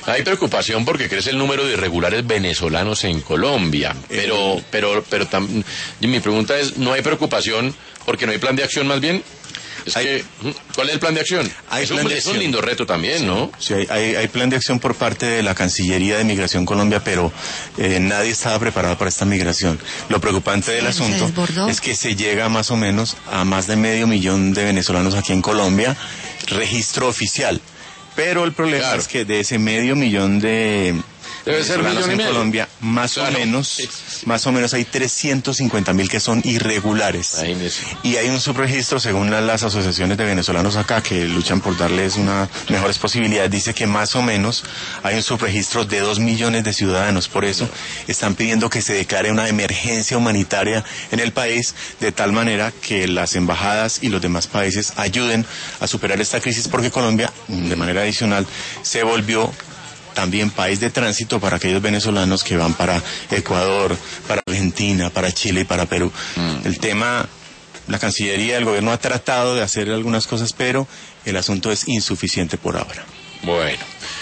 Hay preocupación porque crece el número de irregulares venezolanos en Colombia, y mi pregunta es, ¿no hay preocupación porque no hay plan de acción más bien? ¿Cuál es el plan de acción? Es un lindo reto también, sí, ¿no? Sí, hay plan de acción por parte de la Cancillería de Migración Colombia, pero nadie estaba preparado para esta migración. Lo preocupante del asunto es que se llega más o menos a más de 500.000 de venezolanos aquí en Colombia, registro oficial. Pero el problema es que de ese 500.000 de debe ser en Colombia, más o menos hay 350.000 que son irregulares. Y hay un subregistro, según las asociaciones de venezolanos acá, que luchan por darles unas mejores posibilidades, dice que más o menos hay un subregistro de 2 millones de ciudadanos. Por eso están pidiendo que se declare una emergencia humanitaria en el país, de tal manera que las embajadas y los demás países ayuden a superar esta crisis, porque Colombia, de manera adicional, se volvió también país de tránsito para aquellos venezolanos que van para Ecuador, para Argentina, para Chile y para Perú. El tema, la Cancillería del gobierno ha tratado de hacer algunas cosas, pero el asunto es insuficiente por ahora. Bueno.